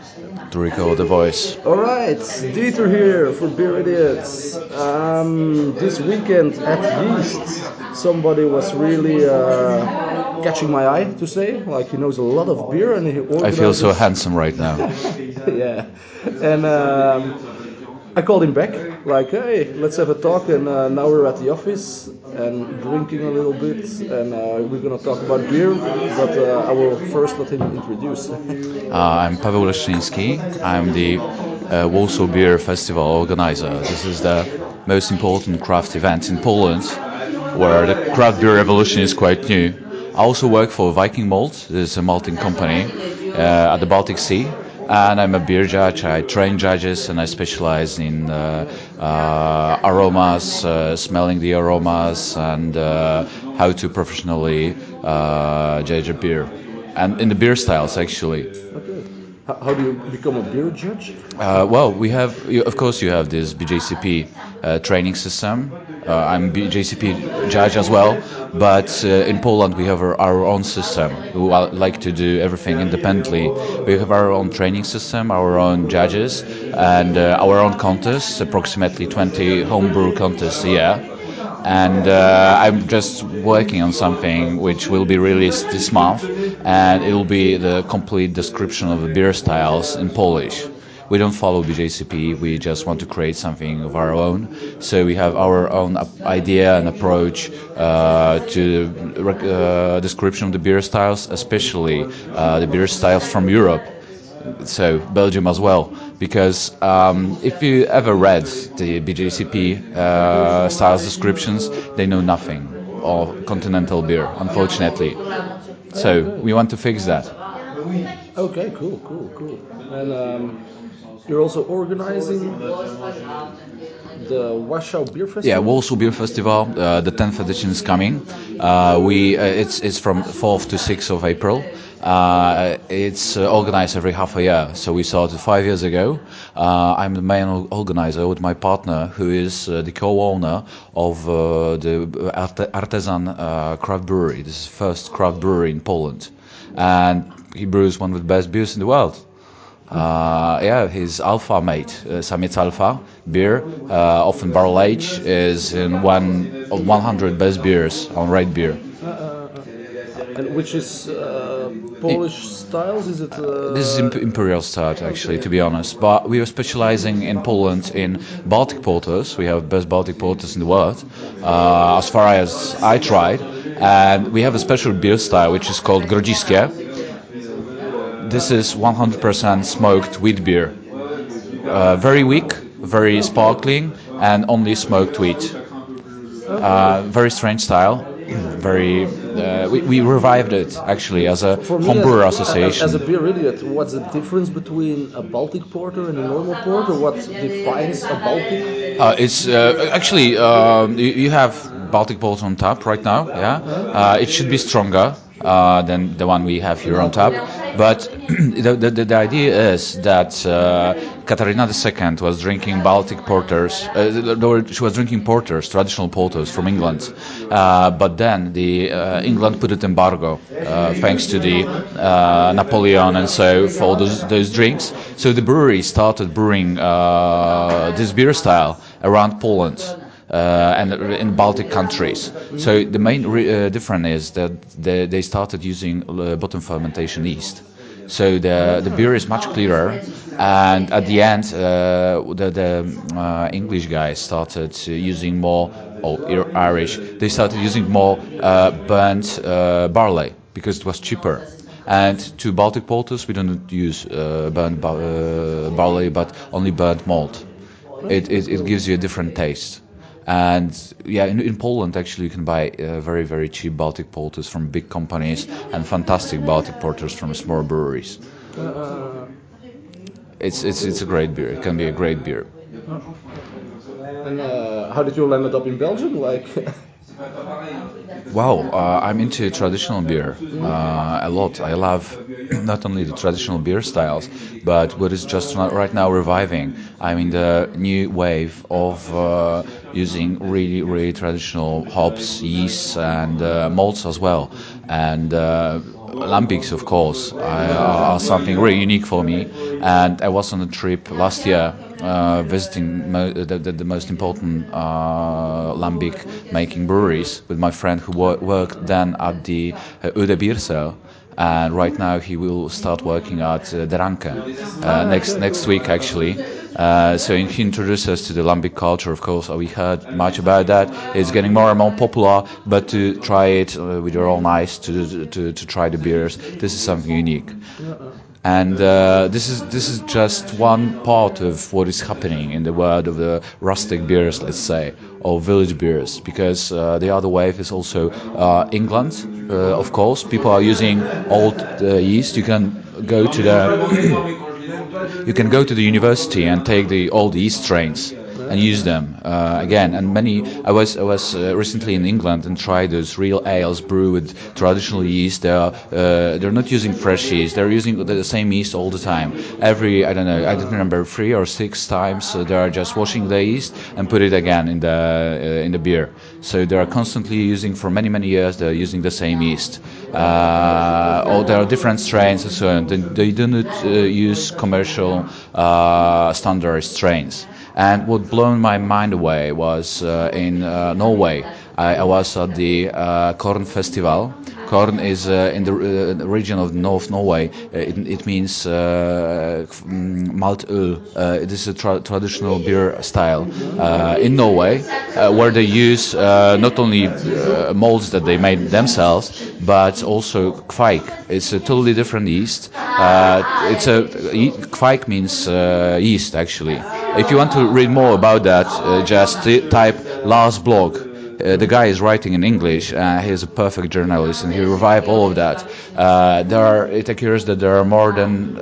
to record the voice. Alright, Dieter here for Beer Idiots. This weekend at Yeast, somebody was really catching my eye, to say. Like, he knows a lot of beer and he I feel so organizes. handsome right now. Yeah. And I called him back, like, hey, let's have a talk. And now we're at the office and drinking a little bit. And we're going to talk about beer. But I will first let him introduce. I'm Paweł Leszczyński. I'm the Warsaw Beer Festival organizer. This is the most important craft event in Poland, where the craft beer revolution is quite new. I also work for Viking Malt. This is a malting company at the Baltic Sea. And I'm a beer judge. I train judges, and I specialize in aromas, smelling the aromas, and how to professionally judge a beer, and in the beer styles actually. Okay. How do you become a beer judge? Well, we have, of course, you have this BJCP training system. I'm BJCP judge as well, but in Poland we have our own system. We like to do everything independently. We have our own training system, our own judges, and our own contests, approximately 20 homebrew contests a year. And I'm just working on something which will be released this month, and it will be the complete description of the beer styles in Polish. We don't follow BJCP. We just want to create something of our own. So we have our own idea and approach to description of the beer styles, especially the beer styles from Europe, so Belgium as well. Because if you ever read the BJCP styles descriptions, they know nothing of continental beer, unfortunately. So we want to fix that. Okay, cool. And you're also organizing the Warsaw Beer Yeah, Festival? Warsaw Beer Festival. The 10th edition is coming. It's from 4th to 6th of April. It's organized every half a year. So we started 5 years ago. I'm the main organizer with my partner, who is the co-owner of the Artisan craft brewery. This is the first craft brewery in Poland, and he brews one of the best beers in the world. Yeah, his Alpha Mate, Samiec Alpha beer, often barrel age, is in one of 100 best beers on Rate Beer. And which is Polish styles? Is it? This is imperial start, actually, to be honest. But we are specializing in Poland in Baltic porters. We have best Baltic porters in the world, as far as I tried. And we have a special beer style which is called Grodziskie. This is 100% smoked wheat beer. Very weak, very sparkling, and only smoked wheat. Very strange style. Very. We revived it actually as a For me, homebrewer as a association. beer idiot, what's the difference between a Baltic porter and a normal porter? What defines a Baltic? It's actually you have Baltic Porter on tap right now. Yeah, it should be stronger than the one we have here on tap. But the idea is that Katarina II was drinking Baltic porters. She was drinking porters, traditional porters from England. But then the England put it embargo thanks to the Napoleon and so for all those drinks. So the brewery started brewing this beer style around Poland and in Baltic countries. So the main difference is that they started using bottom fermentation yeast. So the beer is much clearer, and at the end, the English guys started using more, or Irish, they started using more burnt barley because it was cheaper. And to Baltic porters, we don't use burnt barley, but only burnt malt. It gives you a different taste. And yeah, in Poland actually you can buy very cheap Baltic porters from big companies and fantastic Baltic porters from small breweries. It's a great beer. It can be a great beer. And how did you land up in Belgium? Like, Wow, I'm into traditional beer a lot. I love not only the traditional beer styles, but what is just right now reviving. I'm in the new wave of using really traditional hops, yeasts, and malts as well. And lambics, of course, are something really unique for me. And I was on a trip last year visiting the most important lambic making breweries with my friend who worked then at the Ude Biercel. And right now he will start working at De Ranke next week actually. So he introduced us to the lambic culture. Of course, we heard much about that. It's getting more and more popular. But to try it with your own eyes, to try the beers, this is something unique. And this is just one part of what is happening in the world of the rustic beers, let's say, or village beers, because the other wave is also England. Of course, people are using old yeast. You can go to the you can go to the university and take the old yeast strains and use them again. And many, I was recently in England and tried those real ales brewed with traditional yeast. They're not using fresh yeast. They're using the same yeast all the time. Every, I don't know, I don't remember, 3 or 6 times they are just washing the yeast and put it again in the beer. So they are constantly using, for many years. They're using the same yeast. Or there are different strains and so on. They do not use commercial standard strains. And what blown my mind away was in Norway. I was at the Corn Festival. Corn is in the region of North Norway. It means malt öl. It is a traditional beer style in Norway, where they use not only molds that they made themselves, but also kveik. It's a totally different yeast. Kveik means yeast actually. If you want to read more about that, just type Lars blog. The guy is writing in English. He's a perfect journalist, and he revived all of that. It occurs that there are more than,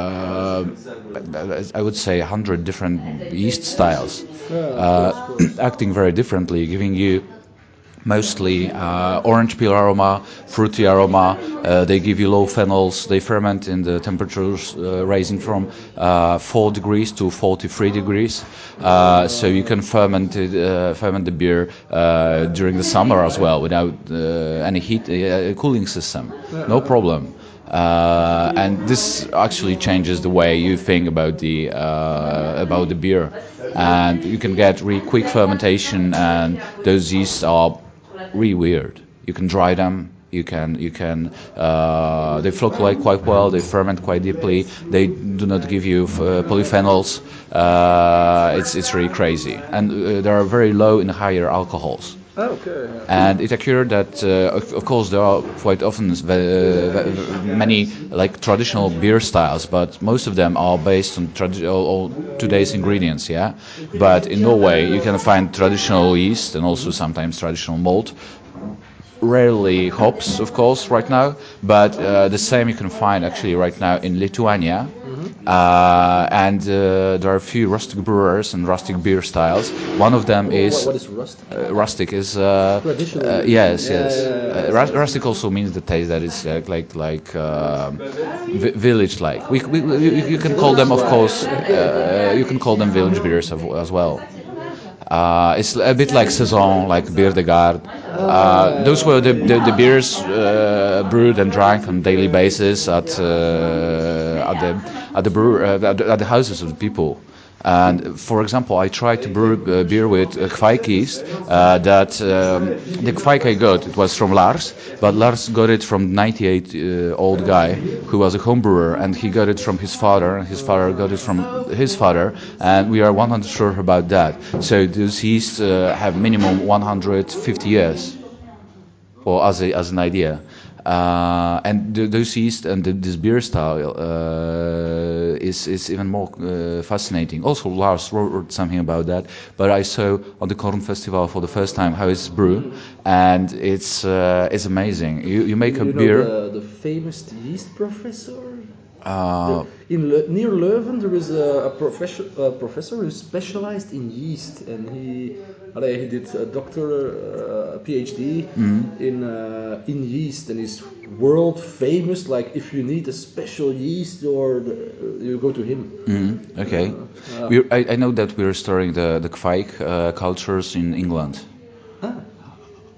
I would say, 100 different yeast styles, acting very differently, giving you mostly orange peel aroma, fruity aroma. They give you low phenols. They ferment in the temperatures rising from 4 degrees to 43 degrees. So you can ferment the beer during the summer as well without any heat, cooling system. No problem. And this actually changes the way you think about the beer. And you can get really quick fermentation, and those yeasts are really weird. You can dry them. They flocculate quite well. They ferment quite deeply. They do not give you polyphenols. It's really crazy, and they are very low in higher alcohols. Okay. And it occurred that, of course, there are quite often many like traditional beer styles, but most of them are based on today's ingredients. Yeah, but in Norway you can find traditional yeast and also sometimes traditional malt. Rarely hops, of course, right now, but the same you can find actually right now in Lithuania. And there are a few rustic brewers and rustic beer styles. One of them is What is rustic? rustic is Traditional. yes, yes. Yeah. Rustic also means the taste that is village like. You can call them, of course, you can call them village beers as well. It's a bit like Saison, like Bier de Garde. Those were the beers brewed and drank on a daily basis at the houses of the people. And for example, I tried to brew beer with Kveik yeast. The Kveik I got, it was from Lars, but Lars got it from 98-old guy who was a home brewer, and he got it from his father, and his father got it from his father, and we are 100 sure about that. So those yeasts have minimum 150 years, or as an idea. And those yeast and this beer style is even more fascinating. Also, Lars wrote something about that, but I saw on the Corn Festival for the first time how it's brewed, and it's amazing. You make a beer. The famous yeast professor? Uh, Near Leuven, there is a professor who specialized in yeast, and he did a doctor, PhD in yeast, and he's world famous. Like if you need a special yeast, you go to him. okay. I know that we're storing the Kveik cultures in England. Ah,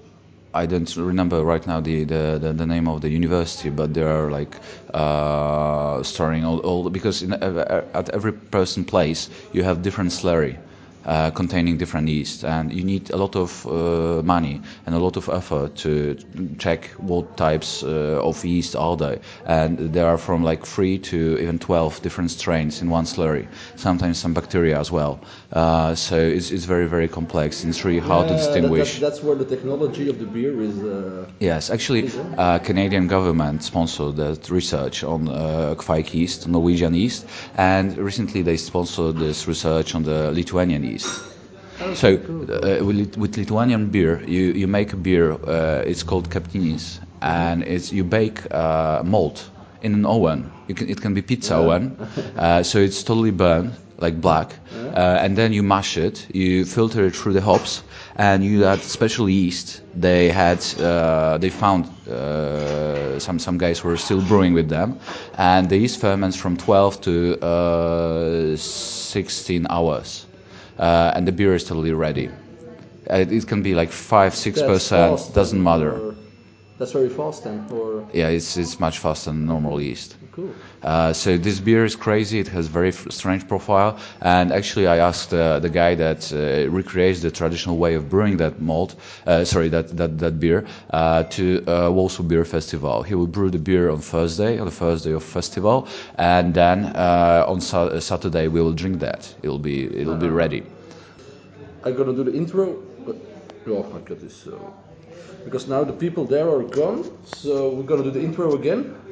I don't remember right now the name of the university, but there are like storing all because at every person place you have different slurry. Containing different yeast, and you need a lot of money and a lot of effort to check what types of yeast are there. And there are from like 3 to even 12 different strains in one slurry. Sometimes some bacteria as well. So it's very very complex. And it's really hard to distinguish. That's where the technology of the beer is. Yes, actually, Canadian government sponsored that research on Kveik yeast, Norwegian yeast, and recently they sponsored this research on the Lithuanian yeast. So, with Lithuanian beer, you make a beer. It's called Kaptinis, and you bake malt in an oven. It can be pizza oven, so it's totally burned like black, and then you mash it. You filter it through the hops, and you add special yeast. They found some guys were still brewing with them, and the yeast ferments from 12 to 16 hours. And the beer is totally ready. It can be like 5-6%, doesn't matter. That's very fast then, or Yeah, it's much faster than normal yeast. cool. So this beer is crazy. It has very strange profile. And actually, I asked the guy that recreates the traditional way of brewing that malt, that beer, to Warsaw Beer Festival. He will brew the beer on the first day of festival, and then on Saturday we will drink that. It'll be ready. I'm gonna do the intro, but oh, I got this. Because now the people there are gone, so we're gonna do the intro again.